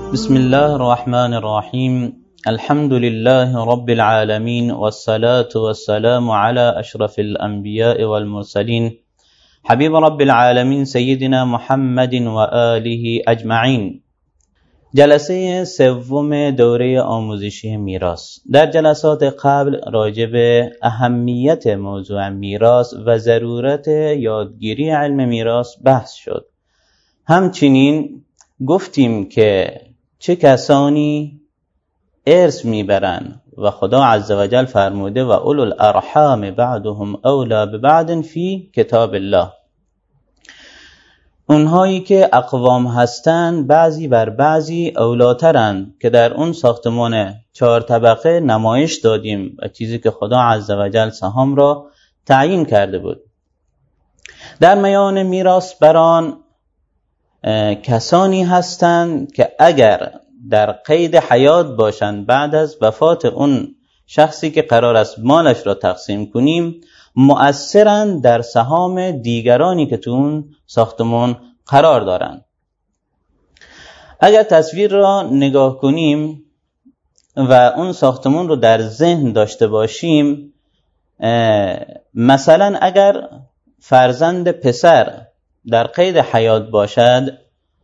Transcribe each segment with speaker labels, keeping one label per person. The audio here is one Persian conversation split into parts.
Speaker 1: بسم الله الرحمن الرحیم. الحمد لله رب العالمین والصلاة والسلام على اشرف الانبیاء والمرسلین حبیب رب العالمین سیدنا محمد و آله اجمعین. جلسه سوم دوره آموزشی میراث. در جلسات قبل راجع به اهمیت موضوع میراث و ضرورت یادگیری علم میراث بحث شد. همچنین گفتیم که چه کسانی ارث میبرن و خدا عزوجل فرموده و اولو الارحام بعضهم اولی ببعض فی کتاب الله. اونهایی که اقوام هستن بعضی بر بعضی اولاترن که در اون ساختمان 4 طبقه نمایش دادیم و چیزی که خدا عزوجل سهام را تعیین کرده بود. در میان میراث بران کسانی هستند که اگر در قید حیات باشند بعد از وفات اون شخصی که قرار است مالش را تقسیم کنیم مؤثرند در سهام دیگرانی که تو اون ساختمان قرار دارند. اگر تصویر را نگاه کنیم و اون ساختمان رو در ذهن داشته باشیم، مثلا اگر فرزند پسر در قید حیات باشد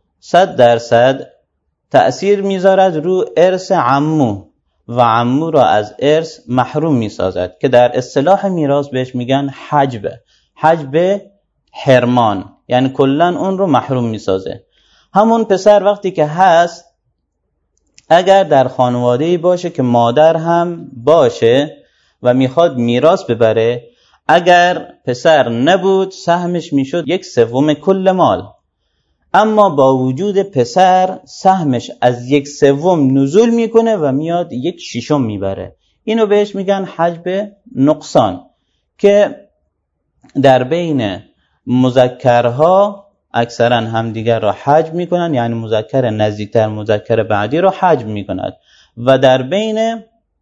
Speaker 1: 100% تأثیر میذارد رو ارث عمو و عمو را از ارث محروم میسازد که در اصطلاح میراث بهش میگن حجب حرمان، یعنی کلا اون رو محروم میسازه. همون پسر وقتی که هست اگر در خانواده‌ای باشه که مادر هم باشه و میخواد میراث ببره، اگر پسر نبود سهمش میشد 1/3 کل مال، اما با وجود پسر سهمش از 1/3 نزول میکنه و میاد 1/6 میبره. اینو بهش میگن حجب نقصان که در بین مذکرها اکثرا همدیگر را حجب میکنن، یعنی مذکر نزدیکتر مذکر بعدی را حجب میکند و در بین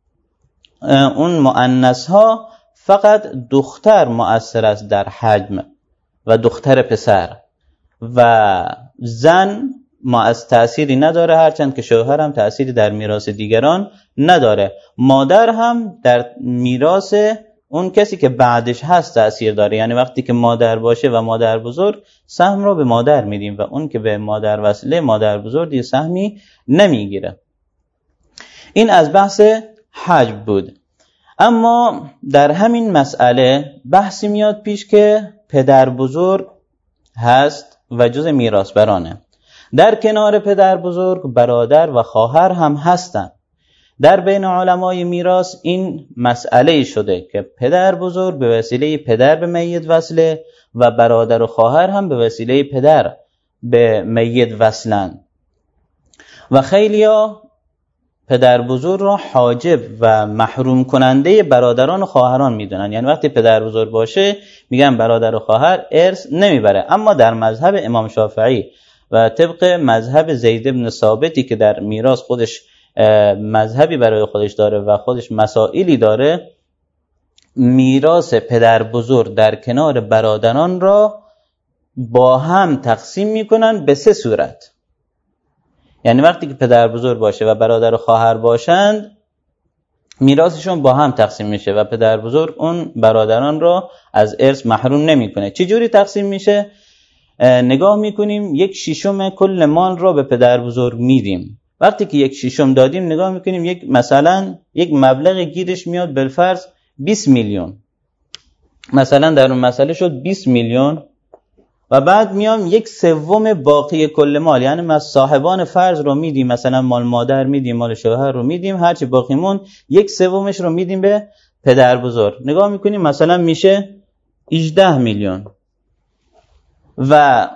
Speaker 1: اون مؤنث ها فقط دختر مؤثر است در حجم و دختر پسر و زن تأثیری نداره، هرچند که شوهر هم تأثیری در میراث دیگران نداره. مادر هم در میراث اون کسی که بعدش هست تأثیر داره، یعنی وقتی که مادر باشه و مادر بزرگ سهم رو به مادر میدیم و اون که به مادر وصله مادر بزرگ دیگه سهمی نمیگیره. این از بحث حجب بود. اما در همین مسئله بحثی میاد پیش که پدر بزرگ هست و جز میراث برانه. در کنار پدر بزرگ برادر و خواهر هم هستن. در بین علمای میراث این مسئله شده که پدر بزرگ به وسیله پدر به میت وصله و برادر و خواهر هم به وسیله پدر به میت وصلن و خیلیا پدر بزرگ را حاجب و محروم کننده برادران و خواهران میدونن، یعنی وقتی پدر بزرگ باشه میگن برادر و خواهر ارث نمیبره. اما در مذهب امام شافعی و طبق مذهب زید بن ثابتی که در میراث خودش مذهبی برای خودش داره و خودش مسائلی داره، میراث پدر بزرگ در کنار برادران را با هم تقسیم میکنن به 3 صورت. یعنی وقتی که پدر بزرگ باشه و برادر و خواهر باشند میراثشون با هم تقسیم میشه و پدر بزرگ اون برادران را از ارث محروم نمیکنه. چه جوری تقسیم میشه؟ نگاه میکنیم 1/6 کل مال را به پدر بزرگ میدیم. وقتی که 1/6 دادیم نگاه میکنیم مثلا یک مبلغ گیرش میاد بالفرض 20 میلیون، مثلا در اون مسئله شد 20 میلیون و بعد میام 1/3 باقی کل مال، یعنی ما صاحبان فرض رو میدیم، مثلا مال مادر میدیم، مال شوهر رو میدیم، هرچی باقی مون 1/3 رو میدیم به پدر بزرگ. نگاه میکنیم مثلا میشه 18 میلیون. و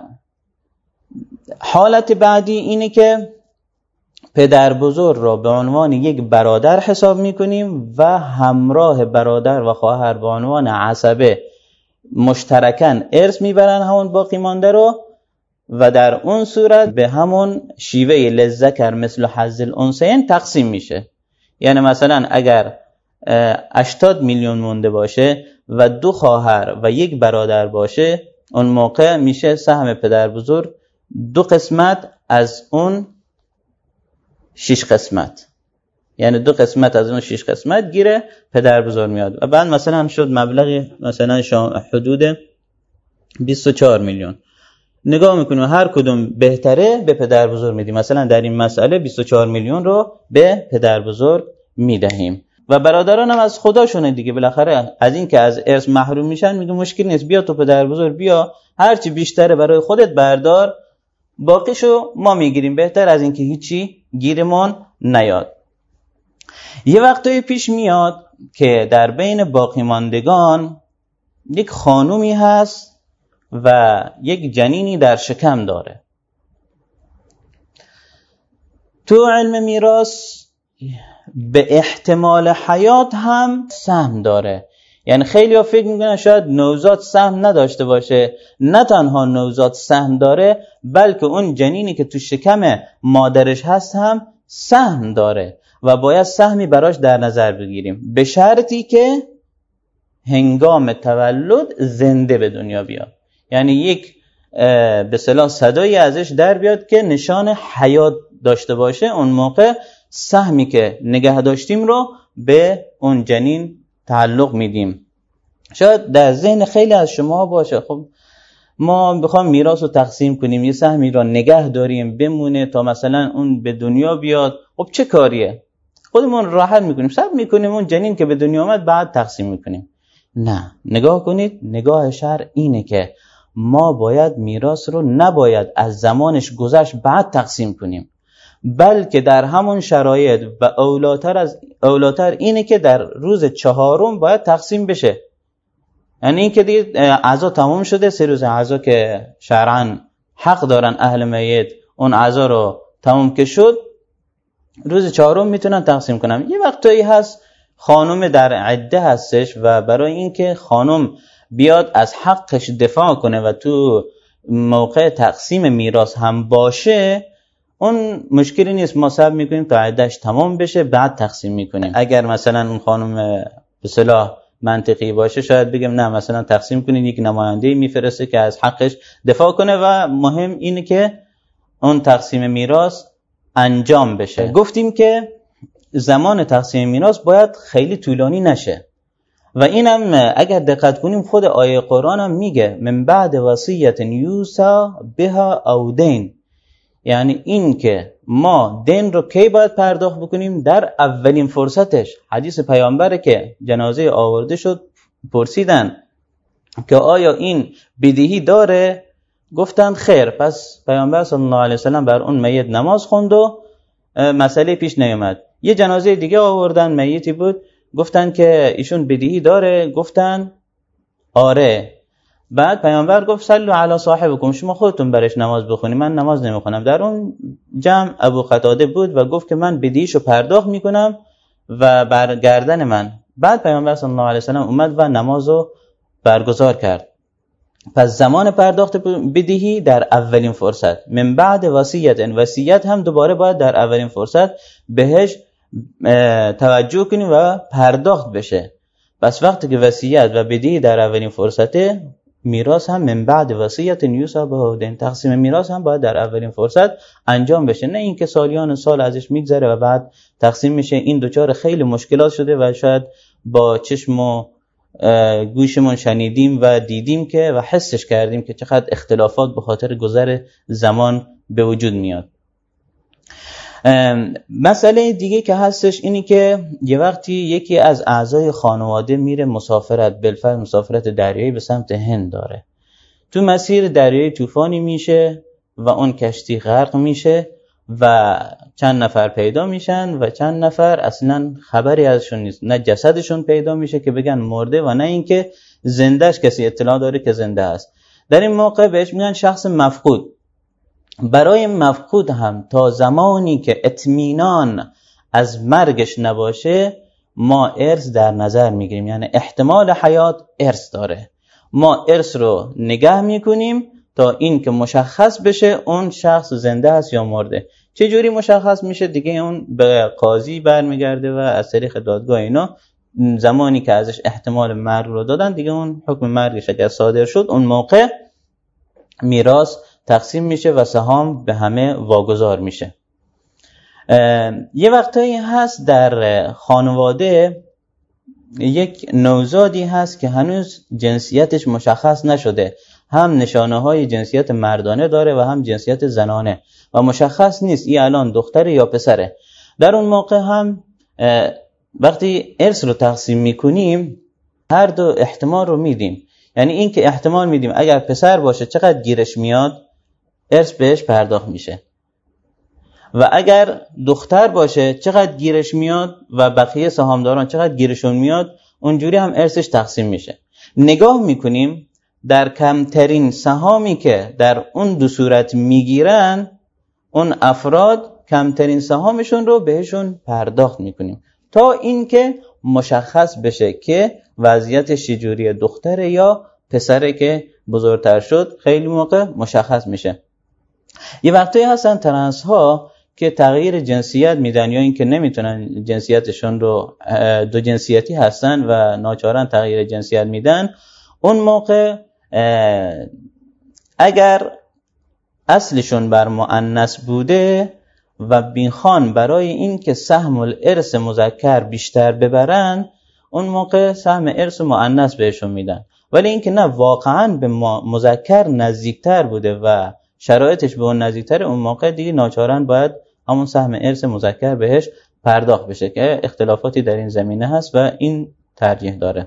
Speaker 1: حالت بعدی اینه که پدر بزرگ را به عنوان یک برادر حساب میکنیم و همراه برادر و خواهر به عنوان عصبه مشترکاً ارث میبرن همون باقی مانده رو و در اون صورت به همون شیوه للذکر مثل حظ الانثیین تقسیم میشه. یعنی مثلا اگر 80 میلیون مونده باشه و 2 خواهر و 1 برادر باشه، اون موقع میشه سهم پدر بزرگ 2 قسمت از اون
Speaker 2: 6 قسمت، یعنی 2 قسمت از اون 6 قسمت گیره پدر بزرگ میاد و بعد مثلا شد مبلغی مثلا حدود 24 میلیون. نگاه میکنیم هر کدوم بهتره به پدر بزرگ میدیم. مثلا در این مسئله 24 میلیون رو به پدر بزرگ میدهیم و برادران هم از خداشونه دیگه، بالاخره از این که از ارث محروم میشن میگه مشکل نیست، بیا تو پدر بزرگ بیا، هرچی بیشتره برای خودت بردار، باقیشو ما میگیریم، بهتر از این که هیچی گیرمون نیاد. یه وقتایی پیش میاد که در بین باقی ماندگان یک خانومی هست و یک جنینی در شکم داره. تو علم میراث به احتمال حیات هم سهم داره. یعنی خیلی ها فکر میکنن شاید نوزاد سهم نداشته باشه. نه تنها نوزاد سهم داره، بلکه اون جنینی که تو شکم مادرش هست هم سهم داره و باید سهمی براش در نظر بگیریم، به شرطی که هنگام تولد زنده به دنیا بیاد. یعنی یک به اصطلاح صدایی ازش در بیاد که نشان حیات داشته باشه، اون موقع سهمی که نگه داشتیم رو به اون جنین تعلق میدیم. شاید در ذهن خیلی از شما باشه خب ما بخوام میراث رو تقسیم کنیم، یه سهمی رو نگه داریم بمونه تا مثلا اون به دنیا بیاد، خب چه کاریه؟ خودمون راحت میکنیم، صبر میکنیم اون جنین که به دنیا آمد بعد تقسیم میکنیم. نه، نگاه کنید، نگاه شرع اینه که ما باید میراث رو نباید از زمانش گذشت بعد تقسیم کنیم، بلکه در همون شرایط و اولاتر اینه که در روز 4 باید تقسیم بشه. یعنی این که دیگه عزا تمام شده، 3 روز عزا که شرعاً حق دارن اهل میت اون عزا رو تمام که شد، روز 4 میتونن تقسیم کنن. یه وقتایی هست خانم در عده هستش و برای اینکه خانم بیاد از حقش دفاع کنه و تو موقع تقسیم میراث هم باشه، اون مشکلی نیست، ما صبر میکنیم تا عدهش تمام بشه بعد تقسیم میکنیم. اگر مثلا اون خانم به صلاح منطقی باشه شاید بگم نه مثلا تقسیم کنید، یک نماینده میفرسته که از حقش دفاع کنه و مهم اینه که اون تقسیم میراث انجام بشه. گفتیم که زمان تقسیم میراث باید خیلی طولانی نشه و اینم اگر دقت کنیم خود آیه قرآن هم میگه من بعد وصیت یوصی بها او دین، یعنی این که ما دین رو کی باید پرداخت بکنیم؟ در اولین فرصتش. حدیث پیامبره که جنازه آورده شد، پرسیدن که آیا این بدهی داره؟ گفتن خیر. پس پیامبر صلی الله علیه وسلم بر اون میت نماز خوند و مسئله پیش نیامد. یه جنازه دیگه آوردن، میتی بود، گفتن که ایشون بدهی داره؟ گفتن آره. بعد پیامبر گفت صلوا علی صاحبکم، شما خودتون برش نماز بخونید، من نماز نمیخونم. در اون جمع ابو قتاده بود و گفت که من بدهیشو پرداخت میکنم و بر گردن من. بعد پیامبر صلی الله علیه وسلم اومد و نمازو برگزار کرد. پس زمان پرداخت بدهی در اولین فرصت. من بعد وصیت هم دوباره باید در اولین فرصت بهش توجه کنیم و پرداخت بشه. پس وقتی که وصیت و بدهی در اولین فرصته، میراث هم من بعد وصیت یوصی بها دین، تقسیم میراث هم باید در اولین فرصت انجام بشه، نه اینکه سالیان سال ازش میگذره و بعد تقسیم میشه. این دوچار خیلی مشکلات شده و شاید با چشم و گوشمون شنیدیم و دیدیم که و حسش کردیم که چقدر اختلافات به خاطر گذر زمان به وجود میاد. مسئله دیگه که هستش اینی که یه وقتی یکی از اعضای خانواده میره مسافرت، بالفرض مسافرت دریایی به سمت هند داره، تو مسیر دریایی طوفانی میشه و اون کشتی غرق میشه و چند نفر پیدا میشن و چند نفر اصلا خبری ازشون نیست، نه جسدشون پیدا میشه که بگن مرده و نه اینکه زندهش کسی اطلاع داره که زنده است. در این موقع بهش میگن شخص مفقود. برای مفقود هم تا زمانی که اطمینان از مرگش نباشه ما ارث در نظر میگیریم، یعنی احتمال حیات ارث داره، ما ارث رو نگه میکنیم تا این که مشخص بشه اون شخص زنده است یا مرده. چه جوری مشخص میشه دیگه؟ اون به قاضی برمیگرده و از طریق دادگاه اینا زمانی که ازش احتمال مرگ رو دادن دیگه اون حکم مرگش اگر صادر شد اون موقع میراث تقسیم میشه و سهام به همه واگذار میشه. یه وقتایی هست در خانواده یک نوزادی هست که هنوز جنسیتش مشخص نشده، هم نشانه های جنسیت مردانه داره و هم جنسیت زنانه و مشخص نیست این الان دختره یا پسره. در اون موقع هم وقتی ارث رو تقسیم میکنیم هر دو احتمال رو میدیم. یعنی این که احتمال میدیم اگر پسر باشه چقدر گیرش میاد ارث بهش پرداخت میشه و اگر دختر باشه چقدر گیرش میاد و بقیه سهامداران چقدر گیرشون میاد اونجوری هم ارثش تقسیم میشه. نگاه میکنیم در کمترین سهامی که در اون دو صورت میگیرن اون افراد کمترین سهامشون رو بهشون پرداخت میکنیم تا اینکه مشخص بشه که وضعیتش چجوریه، دختره یا پسره که بزرگتر شد خیلی موقع مشخص میشه. یه وقتایی هستن ترنس ها که تغییر جنسیت میدن یا اینکه نمیتونن جنسیتشون رو دو جنسیتی هستن و ناچارن تغییر جنسیت میدن. اون موقع اگر اصلشون بر مؤنث بوده و بیخوان برای این که سهم الارث مذکر بیشتر ببرن اون موقع سهم ارث مؤنث بهشون میدن. ولی اینکه نه واقعا به مذکر نزدیکتر بوده و شرایطش به اون نزدیکتر اون موقع دیگه ناچارن باید همون سهم ارث مذکر بهش پرداخت بشه که اختلافاتی در این زمینه هست و این ترجیح داره.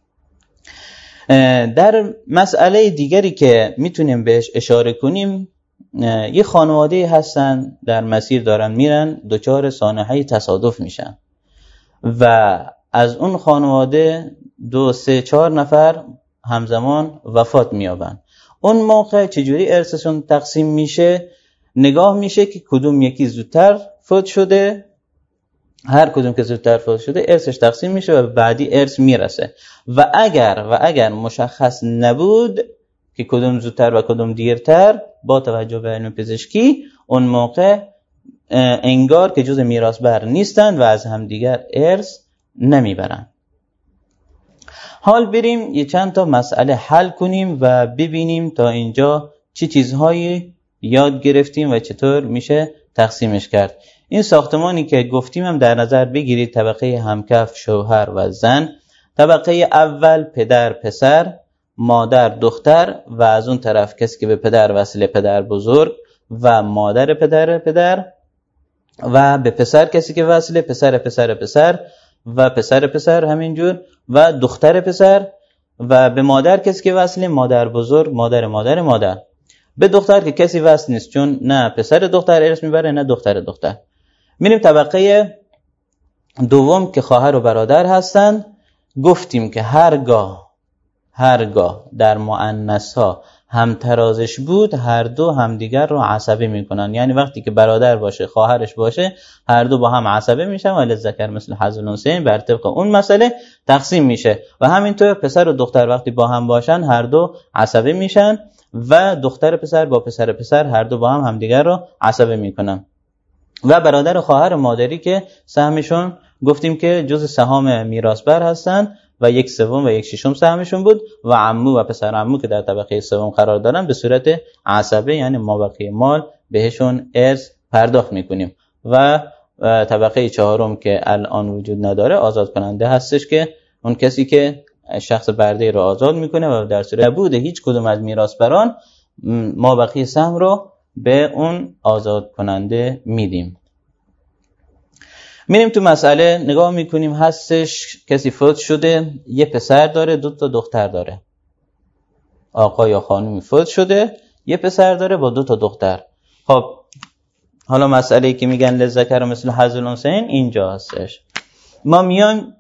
Speaker 2: در مسئله دیگری که میتونیم بهش اشاره کنیم یه خانواده هستن در مسیر دارن میرن دچار سانحه تصادف میشن و از اون خانواده 2 3 4 نفر همزمان وفات میابن. اون موقع چجوری ارثشون تقسیم میشه؟ نگاه میشه که کدوم یکی زودتر فوت شده، هر کدوم که زودتر فوت شده ارثش تقسیم میشه و بعدی ارث میرسه. و اگر مشخص نبود که کدوم زودتر و کدوم دیرتر با توجه به علم پزشکی اون موقع انگار که جز میراث بر نیستن و از همدیگر ارث نمیبرن. حال بریم یه چند تا مسئله حل کنیم و ببینیم تا اینجا چه چیزهایی یاد گرفتیم و چطور میشه تقسیمش کرد. این ساختمانی که گفتیم هم در نظر بگیرید: طبقه همکف شوهر و زن، طبقه اول پدر پسر، مادر دختر و از اون طرف کسی که به پدر وصله پدر بزرگ و مادر پدر و به پسر کسی که وصله پسر و پسر همینجور و دختر پسر و به مادر کسی که وصله مادر بزرگ مادر. به دختر که کسی وصل نیست چون نه پسر دختر ارث میبره نه دختر. میریم طبقه دوم که خواهر و برادر هستن. گفتیم که هرگاه در مؤنث ها هم ترازش بود هر دو همدیگر رو عصبه میکنن. یعنی وقتی که برادر باشه خواهرش باشه هر دو با هم عصبه میشن و للذکر مثل حظ الانثیین بر طبق اون مسئله تقسیم میشه. و همینطور پسر و دختر وقتی با هم باشن هر دو عصبه میشن و دختر پسر با پسر هر دو با هم همدیگر رو عصبه میکنن. و برادر و خواهر مادری که سهمشون گفتیم که جز سهام میراث بر هستن و 1/3 و 1/6 سهمشون بود و عمو و پسر عمو که در طبقه سوم قرار دارن به صورت عصبه یعنی مابقی مال بهشون ارث پرداخت میکنیم. و طبقه چهارم که الان وجود نداره آزاد کننده هستش که اون کسی که شخص برده رو آزاد میکنه و در صورت نبود هیچ کدوم از میراث بران مابقی سهم رو به اون آزاد کننده میدیم. میریم تو مسئله نگاه میکنیم. هستش کسی فوت شده، یه پسر داره 2 تا دختر داره. آقا یا خانومی فوت شده، یه پسر داره با 2 تا دختر. خب حالا مسئله که میگن للذکر مثل حظ الانثیین اینجا هستش. ما میایم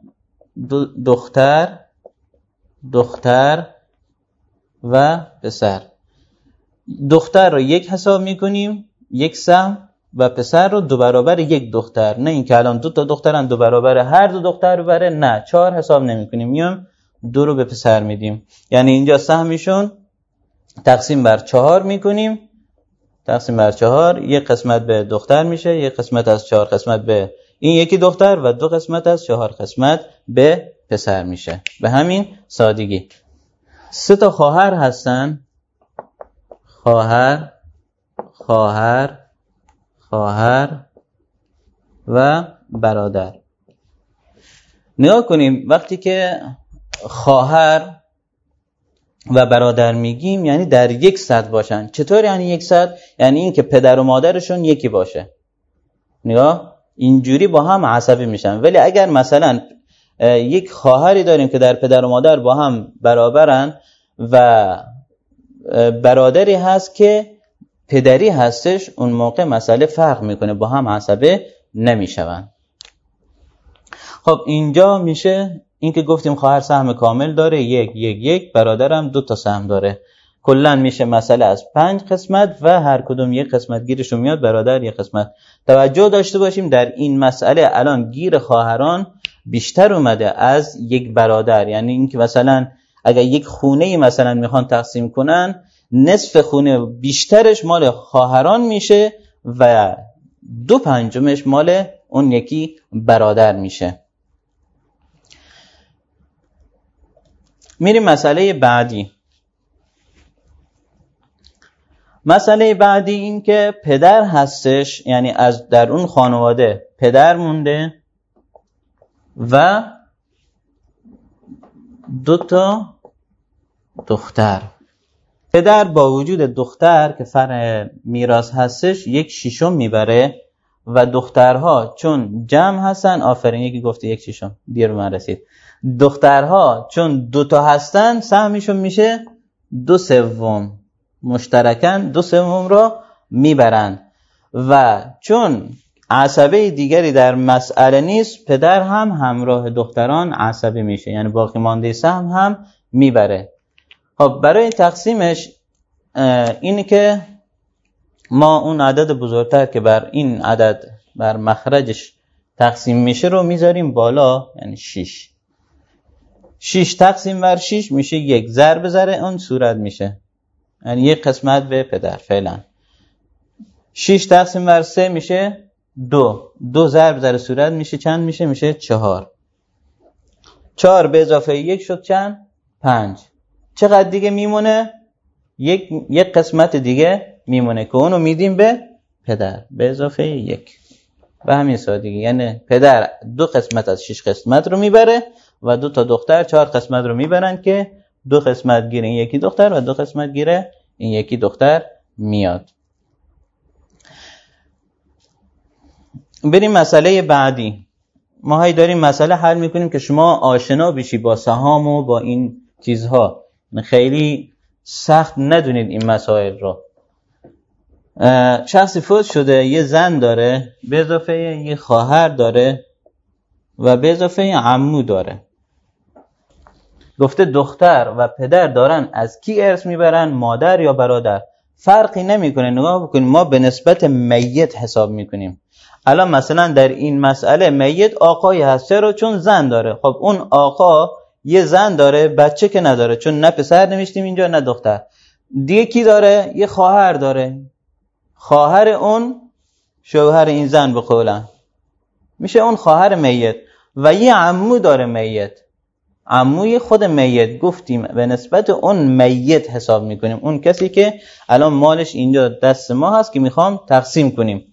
Speaker 2: دختر و پسر. دختر رو 1 حساب میکنیم 1 سهم و پسر رو 2 برابر 1 دختر. نه این که الان 2 تا دخترن 2 برابر هر 2 دختر بره، نه 4 حساب نمی کنیم، میام 2 رو به پسر میدیم. یعنی اینجا سهمشون تقسیم بر 4 میکنیم. تقسیم بر 4 1 قسمت به دختر میشه، 1 قسمت از 4 قسمت به این یکی دختر و 2 قسمت از 4 قسمت به پسر میشه. به همین سادگی. 3 تا خواهر هستن. خواهر و برادر. نگاه کنیم وقتی که خواهر و برادر میگیم یعنی در یک سطح باشن. چطور یعنی یک سطح؟ یعنی این که پدر و مادرشون یکی باشه. نگاه اینجوری با هم عصبی میشن. ولی اگر مثلا یک خواهری داریم که در پدر و مادر با هم برابرن و برادری هست که پدری هستش، اون موقع مسئله فرق میکنه، با هم عصبی نمیشون. خب اینجا میشه این که گفتیم خواهر سهم کامل داره، یک برادرم 2 تا سهم داره. کلا میشه مسئله از 5 قسمت و هر کدوم یک قسمت گیرشون میاد، برادر یک قسمت. توجه داشته باشیم در این مسئله الان گیر خواهران بیشتر اومده از یک برادر. یعنی این که مثلا اگر یک خونه مثلا میخوان تقسیم کنن، نصف خونه بیشترش مال خواهران میشه و 2/5 مال اون یکی برادر میشه. میریم مسئله بعدی. مسئله بعدی این که پدر هستش، یعنی از در اون خانواده پدر مونده و 2 تا دختر. پدر با وجود دختر که فرع میراث هستش 1/6 میبره و دخترها چون جمع هستن، آفرین یکی گفته 1/6 دیر من رسید، دخترها چون 2 تا هستن سهمشون میشه 2/3 مشترکاً 2/3 را میبرن و چون عصبه دیگری در مسئله نیست، پدر هم همراه دختران عصبی میشه، یعنی باقی مانده سهم هم میبره. خب برای تقسیمش اینه که ما اون عدد بزرگتر که بر این عدد بر مخرجش تقسیم میشه رو میذاریم بالا، یعنی 6. 6 تقسیم بر 6 میشه 1، ضرب ضرب اون صورت میشه، یعنی 1 قسمت به پدر فعلا. 6 تقسیم بر 3 میشه 2 ضرب ضرب صورت میشه چند میشه؟ میشه 4. 4 به اضافه 1 شد چند؟ 5. چقدر دیگه میمونه؟ یک قسمت دیگه میمونه که اونو میدیم به پدر به اضافه 1. به همین سادگی، یعنی پدر 2 قسمت از 6 قسمت رو میبره و 2 تا دختر 4 قسمت رو میبرن که 2 قسمت گیر این یکی دختر و 2 قسمت گیر این یکی دختر میاد. بریم مسئله بعدی. ما هی داریم مسئله حل میکنیم که شما آشنا بشی با سهام و با این چیزها، خیلی سخت ندونید این مسائل رو. شخصی فوت شده، یه زن داره به اضافه یه خواهر داره و به اضافه عمو داره. گفته دختر و پدر دارن از کی ارث میبرن؟ مادر یا برادر؟ فرقی نمیکنه. نگاه بکنید، ما به نسبت میت حساب میکنیم. الان مثلا در این مسئله میت آقای هست، چرا؟ چون زن داره. خب اون آقا یه زن داره، بچه که نداره، چون نه پسر نمیشتیم اینجا نه دختر. دیگه کی داره؟ یه خواهر داره. خواهر اون شوهر این زن به قولن میشه اون خواهر میت. و یه عمو داره میت، عموی خود میت. گفتیم به نسبت اون میت حساب میکنیم، اون کسی که الان مالش اینجا دست ما هست که میخوام تقسیم کنیم.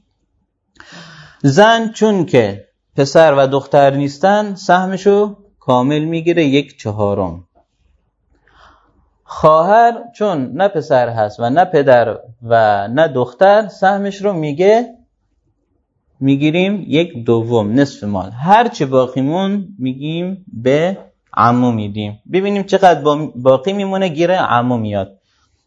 Speaker 2: زن چون که پسر و دختر نیستن سهمشو کامل میگیره 1/4. خواهر چون نه پسر هست و نه پدر و نه دختر، سهمش رو میگیریم 1/2 نصف مال. هرچی باقیمون میگیم به عمو میدیم. ببینیم چقدر باقی میمونه، گیره عمو میاد.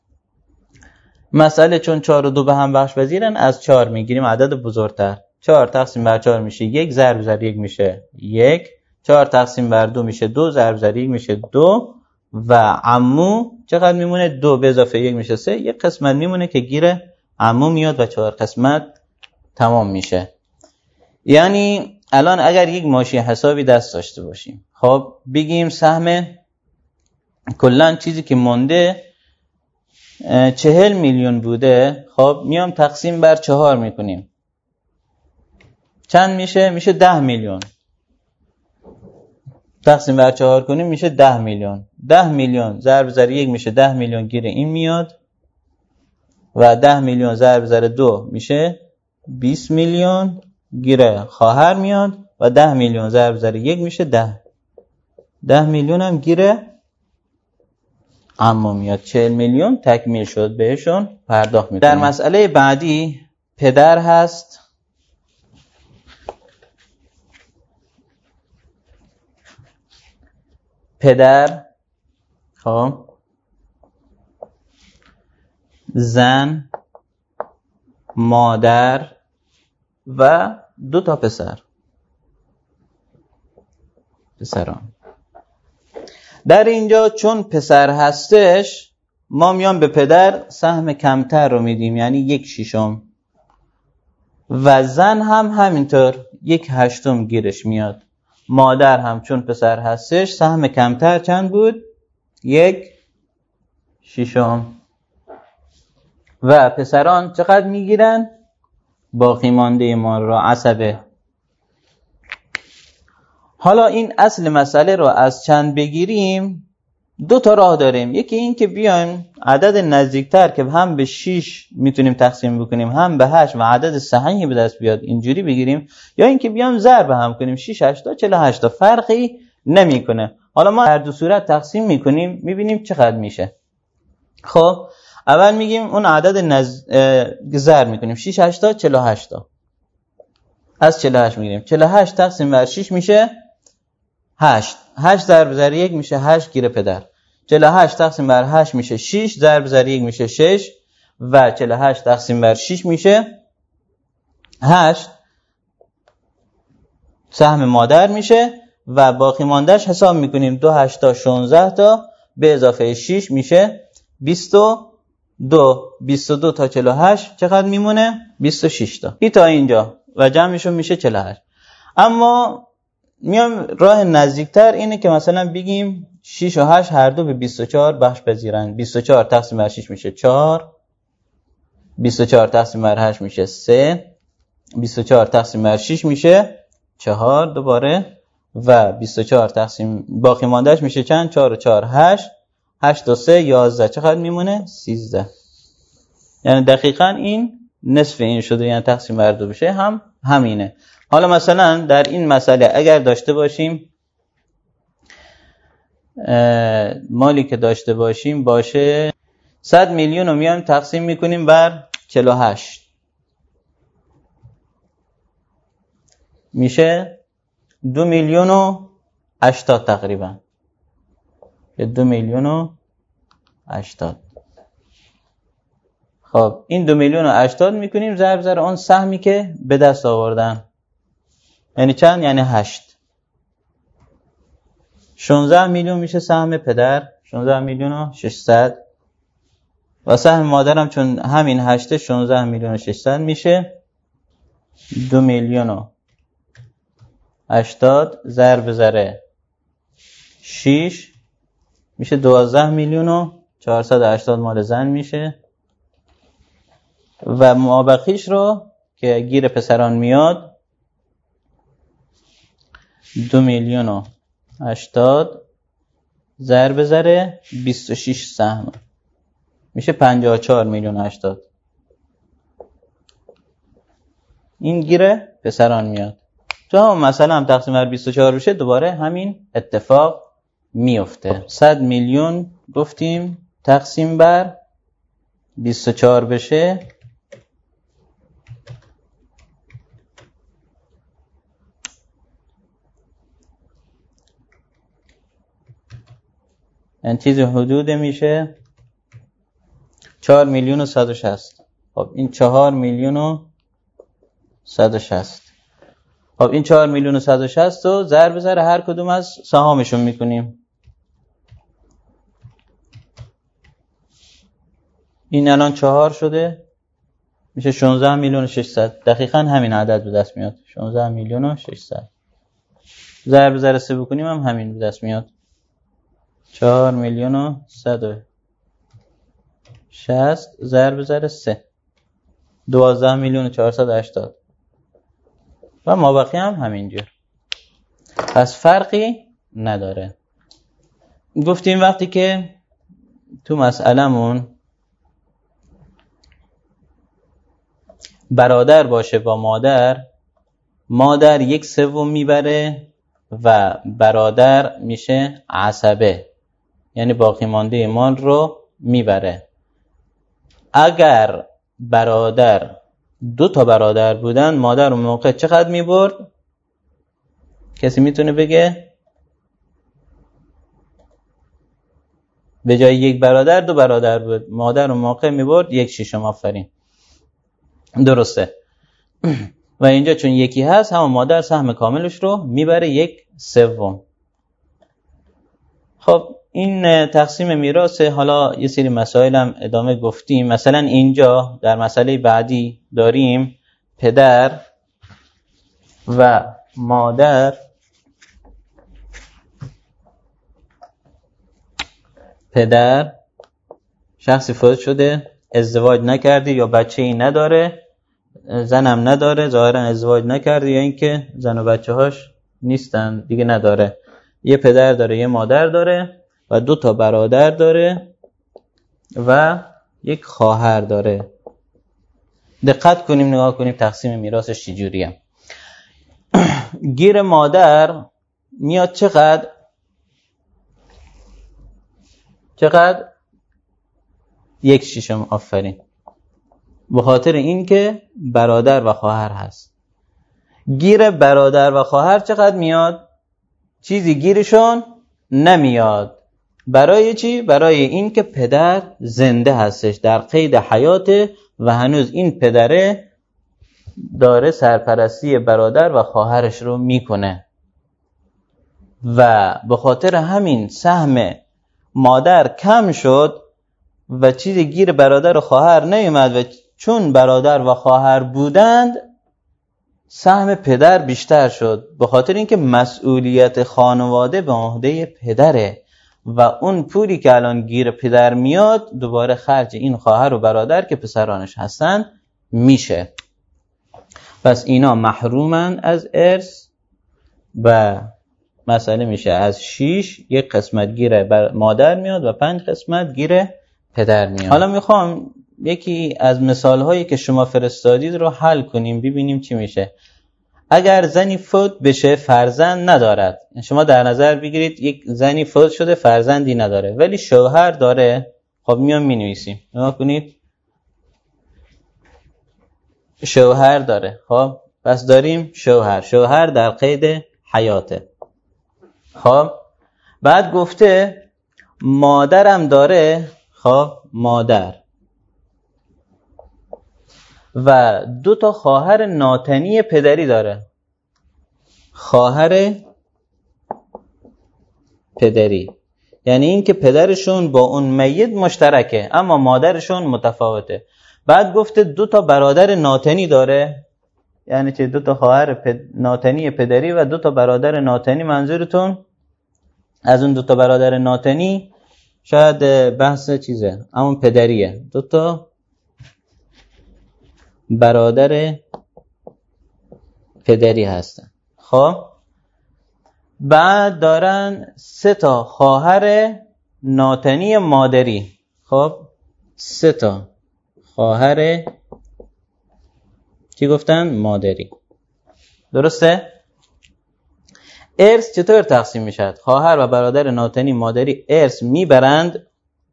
Speaker 2: مسئله چون 4 و 2 به هم بخش پذیرن، از 4 میگیریم عدد بزرگتر. 4 تقسیم بر 4 میشه 1، ضرب ضرب 1 میشه 1. 4 تقسیم بر 2 میشه 2، ضرب ضرب 1 میشه 2. و عمو چقدر میمونه؟ 2 به اضافه 1 میشه 3. یک قسمت میمونه که گیره عمو میاد و 4 قسمت تمام میشه. یعنی الان اگر یک ماشین حسابی دست داشته باشیم، خب بگیم سهم کلن چیزی که مونده 40 میلیون بوده، خب میام تقسیم بر 4 میکنیم. چند میشه؟ میشه 10 میلیون. تقسیم بر 4 کنیم میشه 10 میلیون. 10 میلیون ضرب ضرب 1 میشه 10 میلیون گیر این میاد و 10 میلیون ضرب ضرب 2 میشه 20 میلیون گیره خواهر میاد و 10 میلیون ضرب در 1 میشه 10 میلیون هم گیره عمو میاد. 40 میلیون تکمیل شد، بهشون پرداخت میکنیم. در مسئله بعدی پدر هست، پدر، خب زن، مادر و 2 تا پسران. در اینجا چون پسر هستش ما میام به پدر سهم کمتر رو میدیم، یعنی 1/6 و زن هم همینطور 1/8 گیرش میاد. مادر هم چون پسر هستش سهم کمتر چند بود؟ 1/6 و پسران چقدر میگیرن؟ باقی مانده ما را عصبه. حالا این اصل مسئله رو از چند بگیریم 2 تا راه داریم. یکی این که بیایم عدد نزدیکتر که هم به 6 میتونیم تقسیم بکنیم هم به 8 و عدد صحیحی به دست بیاد اینجوری بگیریم، یا اینکه بیایم ضرب هم کنیم 6 8 48 فرقی نمیکنه. حالا ما هر دو صورت تقسیم میکنیم میبینیم چقدر میشه. خب اول میگیم اون عدد ضرب میکنیم 6 8 48 از 48 میگیریم. 48 تقسیم بر 6 میشه 8. 8 ضرب در 1 میشه 8 گیره پدر. 48 تقسیم بر 8 میشه 6 ضرب در 1 میشه 6 و 48 تقسیم بر 6 میشه 8. سهم مادر میشه و باقی ماندهش حساب میکنیم 2 8 تا 16 تا به اضافه 6 میشه 22. 22 تا 48 چقدر میمونه؟ 26 تا. این تا اینجا و جمعشون میشه 48. اما میام راه نزدیکتر اینه که مثلا بگیم 6 و 8 هر دو به 24 بخش پذیرن. 24 تقسیم بر 6 میشه 4. 24 تقسیم بر 8 میشه 3. 24 تقسیم بر 6 میشه 4 دوباره و 24 تقسیم باقی ماندهش میشه چند؟ 4 و 4 8. 8 و 3 11 چقدر میمونه؟ 13. یعنی دقیقاً این نصف این شده، یعنی تقسیم بر 2 بشه همینه. حالا مثلا در این مسئله اگر داشته باشیم مالی که داشته باشیم باشه 100 میلیون رو میایم تقسیم میکنیم بر 48 میشه 2 میلیون و 80 تقریبا. 2 میلیون و 80. خب این 2 میلیون و 80 میکنیم ضرب در اون سهمی که به دست آوردن، یعنی چند؟ یعنی 8. 16 میلیون میشه سهم پدر، 16 میلیون و 600 و سهم مادرم چون همین 8 16 میلیون و 600 میشه 2 میلیون و 80 ضرب در 6 میشه 12 میلیون و 480 مال زن میشه و مابقیش رو که گیر پسران میاد 2 میلیون و 80 ضرب در 26 سهم میشه 54 میلیون و 80. این گیره پسران میاد. تو هم مثلا هم تقسیم بر 24 بشه دوباره همین اتفاق میفته. 100 میلیون گفتیم تقسیم بر 24 بشه این چیز حدود میشه 4 میلیون و 160. خب این 4 میلیون و 160. خب این 4 میلیون و 160 رو ضرب در هر کدوم از سهامشون میکنیم. این الان 4 شده میشه 16 میلیون و 600. دقیقاً همین عدد به دست میاد 16 میلیون و 600. ضرب در 3 بکنیم هم همین به دست میاد 4 میلیون و 160 ضرب در 3 12 میلیون و 480 و مابقی هم همینجور. پس فرقی نداره. گفتیم وقتی که تو مسئله‌مون برادر باشه با مادر مادر 1/3 میبره و برادر میشه عصبه، یعنی باقی مانده مال رو میبره. اگر برادر 2 برادر بودن، مادر اون موقع چقدر میبرد؟ کسی میتونه بگه؟ به جای 1 برادر 2 برادر بود، مادر اون موقع میبرد 1/6. آفرین، درسته. و اینجا چون یکی هست، همون مادر سهم کاملش رو میبره 1/3. خب این تقسیم میراث. حالا یه سری مسائل هم ادامه گفتیم. مثلا اینجا در مسئله بعدی داریم پدر و مادر. پدر شخصی فوت شده، ازدواج نکرده یا بچه‌ای نداره، زنم نداره، ظاهرا ازدواج نکرده یا اینکه زن و بچه‌هاش نیستن دیگه، نداره. یه پدر داره، یه مادر داره و 2 برادر داره و 1 خواهر داره. دقت کنیم نگاه کنیم تقسیم میراثش چجوریه. گیر مادر میاد چقدر؟ 1/6. آفرین، به خاطر این که برادر و خواهر هست. گیر برادر و خواهر چقدر میاد؟ چیزی گیرشون نمیاد. برای چی؟ برای این که پدر زنده هستش، در قید حیاته و هنوز این پدره داره سرپرستی برادر و خواهرش رو میکنه و به خاطر همین سهم مادر کم شد و چیزی گیر برادر و خواهر نیومد و چون برادر و خواهر بودند سهم پدر بیشتر شد، به خاطر اینکه مسئولیت خانواده به عهده پدره و اون پولی که الان گیر پدر میاد دوباره خرج این خواهر و برادر که پسرانش هستن میشه. پس اینا محرومن از ارث و مسئله میشه از 6 1 قسمت گیر مادر میاد و 5 قسمت گیر پدر میاد. حالا میخوام یکی از مثال هایی که شما فرستادید رو حل کنیم ببینیم چی میشه. اگر زنی فوت بشه فرزند ندارد، شما در نظر بگیرید یک زنی فوت شده فرزندی نداره ولی شوهر داره. خب میام مینویسیم، نگاه کنید، شوهر داره. خب پس داریم شوهر در قید حیاته. خب بعد گفته مادرم داره. خب مادر و 2 خواهر ناتنی پدری داره. خواهر پدری یعنی این که پدرشون با اون میت مشترکه اما مادرشون متفاوته. بعد گفته 2 برادر ناتنی داره، یعنی چه 2 خواهر ناتنی پدری و 2 برادر ناتنی. منظورتون از اون 2 برادر ناتنی شاید بحث چیزه، همون پدریه. 2 برادر پدری هستن. خب بعد دارن 3 خواهر ناتنی مادری. خب 3 خواهر چی گفتن؟ مادری. درسته؟ ارث چطور تقسیم میشد؟ خواهر و برادر ناتنی مادری ارث میبرند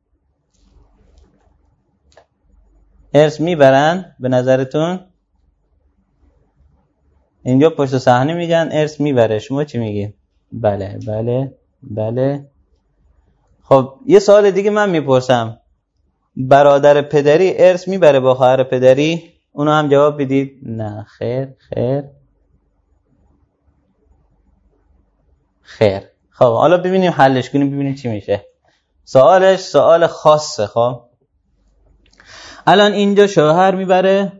Speaker 2: به نظرتون؟ اینجا پشت صحنه میگن ارث میبره، شما چی میگی؟ بله. خب یه سوال دیگه من میپرسم، برادر پدری ارث میبره با خواهر پدری؟ اونو هم جواب بدید. نه، خیر. خب حالا ببینیم حلش کنیم ببینیم چی میشه. سوالش سوال خاصه. خب الان اینجا شوهر میبره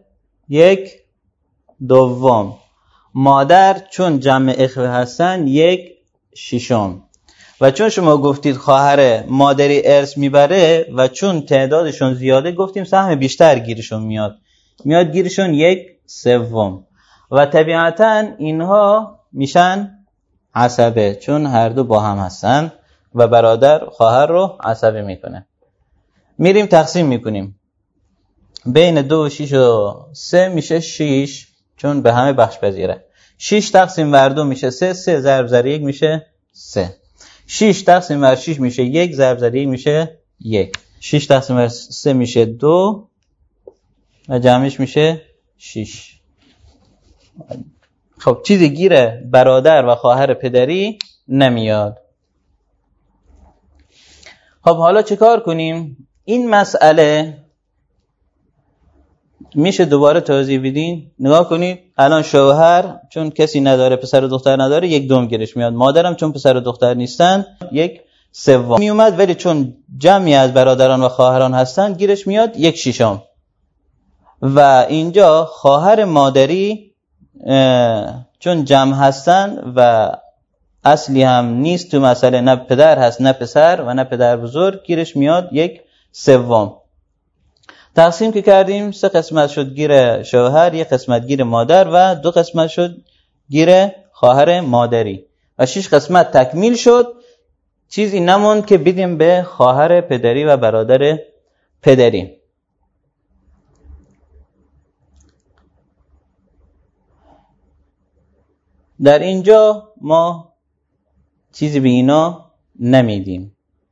Speaker 2: 1/2، مادر چون جمع اخوه هستن 1/6 و چون شما گفتید خواهر مادری ارث میبره و چون تعدادشون زیاده گفتیم سهم بیشتر گیرشون میاد گیرشون 1/3 و طبیعتا اینها میشن عصبه چون هر دو با هم هستن و برادر خواهر رو عصبه میکنه. میریم تقسیم میکنیم بین 2 و 6 و 3 میشه 6 چون به همه بخش پذیره. 6 تقسیم بر 2 میشه 3، 3 ضرب 1 میشه 3. 6 تقسیم بر 6 میشه 1 ضرب 1 میشه 1. 6 تقسیم بر 3 میشه 2 و جمعش میشه 6. خب چیزی گیر برادر و خواهر پدری نمیاد. خب حالا چه کار کنیم؟ این مسئله میشه دوباره توضیح بدین. نگاه کنید الان شوهر چون کسی نداره، پسر و دختر نداره، 1/2 گیرش میاد. مادرم چون پسر و دختر نیستن 1/3 میومد، ولی چون جمعی از برادران و خواهران هستن گیرش میاد 1/6. و اینجا خواهر مادری چون جمع هستن و اصلی هم نیست تو مسئله، نه پدر هست نه پسر و نه پدر بزرگ، گیرش میاد 1/3. تقسیم که کردیم 3 قسمت شد گیر شوهر، 1 قسمت گیر مادر و 2 قسمت شد گیر خواهر مادری و 6 قسمت تکمیل شد. چیزی نموند که بدیم به خواهر پدری و برادر پدری. در اینجا ما چیزی به اینا نمیدیم.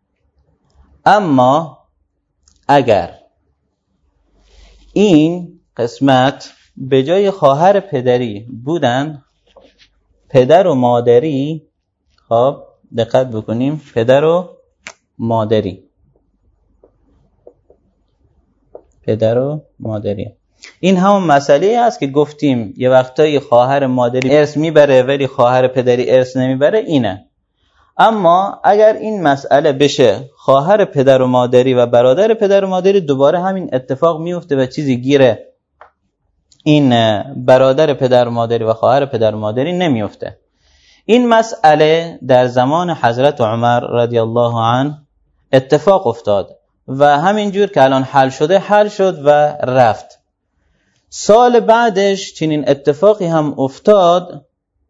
Speaker 2: اما اگر این قسمت به جای خواهر پدری بودن پدر و مادری، خب دقت بکنیم، پدر و مادری، پدر و مادری، این همون مسئله است که گفتیم یه وقتایی خواهر مادری ارث میبره ولی خواهر پدری ارث نمیبره. اینه. اما اگر این مسئله بشه خواهر پدر و مادری و برادر پدر و مادری، دوباره همین اتفاق میفته و چیزی گیر این برادر پدر و مادری و خواهر پدر و مادری نمیفته. این مسئله در زمان حضرت عمر رضی الله عنه اتفاق افتاد و همینجور که الان حل شده حل شد و رفت. سال بعدش چنین اتفاقی هم افتاد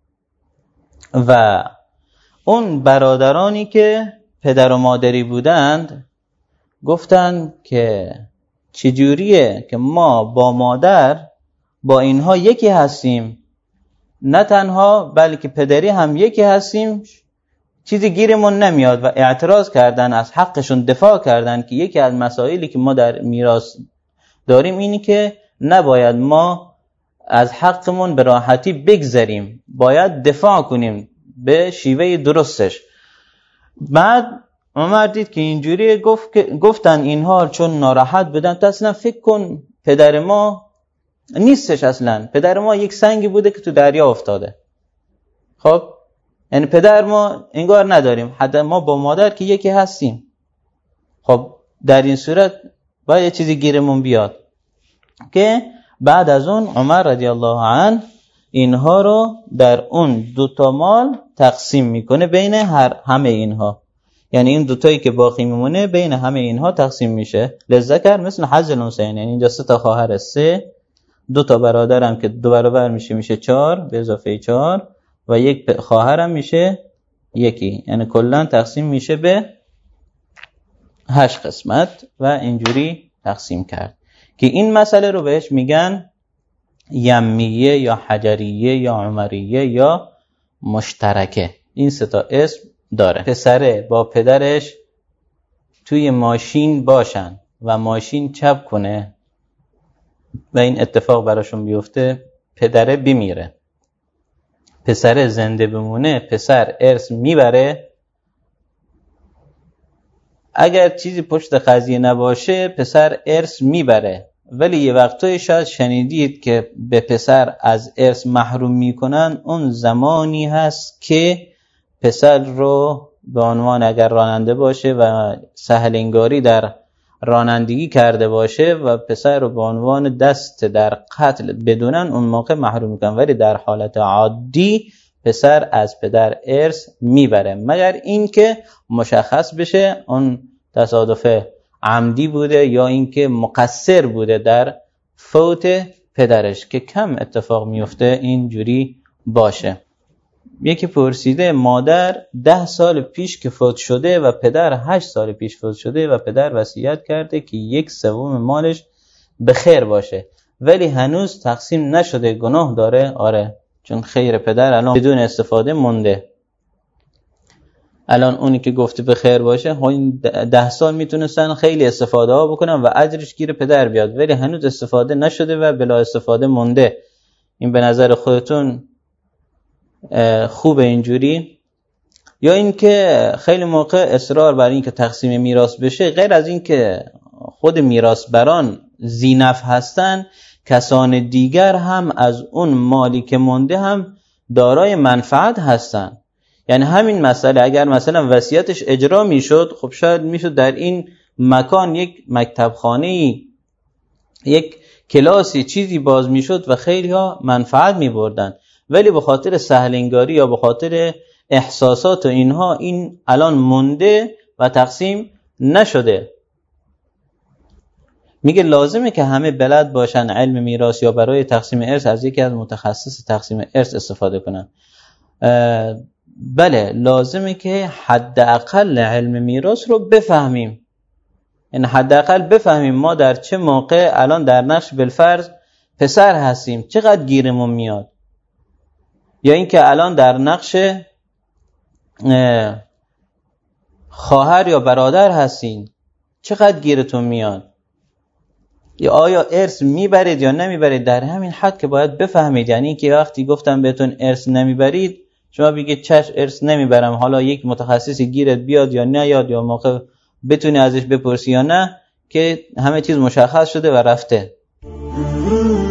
Speaker 2: و اون برادرانی که پدر و مادری بودند گفتند که چجوریه که ما با مادر با اینها یکی هستیم، نه تنها بلکه پدری هم یکی هستیم، چیزی گیرمون نمیاد. و اعتراض کردن، از حقشون دفاع کردن که یکی از مسائلی که ما در میراث داریم اینی که نباید ما از حقمون به راحتی بگذریم، باید دفاع کنیم به شیوه درستش. بعد عمر دید که اینجوری گفتن اینها چون ناراحت بودن، تا اصلا فکر کن پدر ما نیستش، اصلا پدر ما یک سنگی بوده که تو دریا افتاده. خب یعنی پدر ما انگار نداریم، حتی ما با مادر که یکی هستیم. خب در این صورت باید یه چیزی گیرمون بیاد. که بعد از اون عمر رضی الله عنه اینها رو در اون 2 مال تقسیم میکنه بین همه اینها. یعنی این 2 که باقی میمونه بین همه اینها تقسیم میشه. للذکر مثل حظ الانثیین، یعنی اینجا 3 خواهر 3، 2 برادرم که 2 برابر میشه 4 به اضافه 4 و 1 خواهرم میشه 1، یعنی کلا تقسیم میشه به 8 قسمت و اینجوری تقسیم کرد. که این مسئله رو بهش میگن یمیه یا حجریه یا عمریه یا مشترکه. این 3 اسم داره. پسره با پدرش توی ماشین باشن و ماشین چپ کنه و این اتفاق براشون بیفته، پدره بمیره، پسره زنده بمونه، پسر ارث میبره. اگر چیزی پشت قضیه نباشه پسر ارث میبره، ولی یه وقتایی شاید شنیدید که به پسر از ارث محروم میکنن. اون زمانی هست که پسر رو به عنوان اگر راننده باشه و سهل انگاری در رانندگی کرده باشه و پسر رو به عنوان دست در قتل بدونن، اون موقع محروم میکنن. ولی در حالت عادی پسر از پدر ارث میبره، مگر اینکه مشخص بشه اون تصادف عمدی بوده یا اینکه مقصر بوده در فوت پدرش، که کم اتفاق میفته اینجوری باشه. یکی پرسیده مادر 10 سال پیش که فوت شده و پدر 8 سال پیش فوت شده و پدر وصیت کرده که 1/3 مالش به خیر باشه، ولی هنوز تقسیم نشده، گناه داره؟ آره،
Speaker 1: چون خیر پدر الان بدون استفاده مونده. الان اونی که گفته به خیر باشه ها این 10 سال میتونستن خیلی استفاده ها بکنن و اجرش گیر پدر بیاد، ولی هنوز استفاده نشده و بلا استفاده مونده. این به نظر خودتون خوبه اینجوری؟ یا اینکه خیلی موقع اصرار بر این که تقسیم میراث بشه، غیر از این که خود میراث بران ذی‌نفع هستن، کسان دیگر هم از اون مالی که مونده هم دارای منفعت هستن. یعنی همین مسئله اگر مثلا وصیتش اجرا میشد، خب شاید میشد در این مکان یک مکتبخانه‌ای، یک کلاسی، چیزی باز میشد و خیلی ها منفعت میبردن، ولی به خاطر سهلنگاری یا به خاطر احساسات و اینها این الان مونده و تقسیم نشده. میگه لازمه که همه بلد باشن علم میراث یا برای تقسیم ارث از یکی از متخصص تقسیم ارث استفاده کنن. بله لازمه که حداقل علم میراث رو بفهمیم، یعنی حداقل بفهمیم ما در چه موقع الان در نقش بالفرض پسر هستیم چقدر گیرمون میاد، یا اینکه الان در نقش خواهر یا برادر هستین چقدر گیرتون میاد، یا آیا ارث میبرید یا نمیبرید. در همین حد که باید بفهمید، یعنی که وقتی گفتم بهتون ارث نمیبرید شما بگید چش ارث نمیبرم، حالا یک متخصصی گیرت بیاد یا نیاد، یا موقع بتونی ازش بپرسی یا نه، که همه چیز مشخص شده و رفته.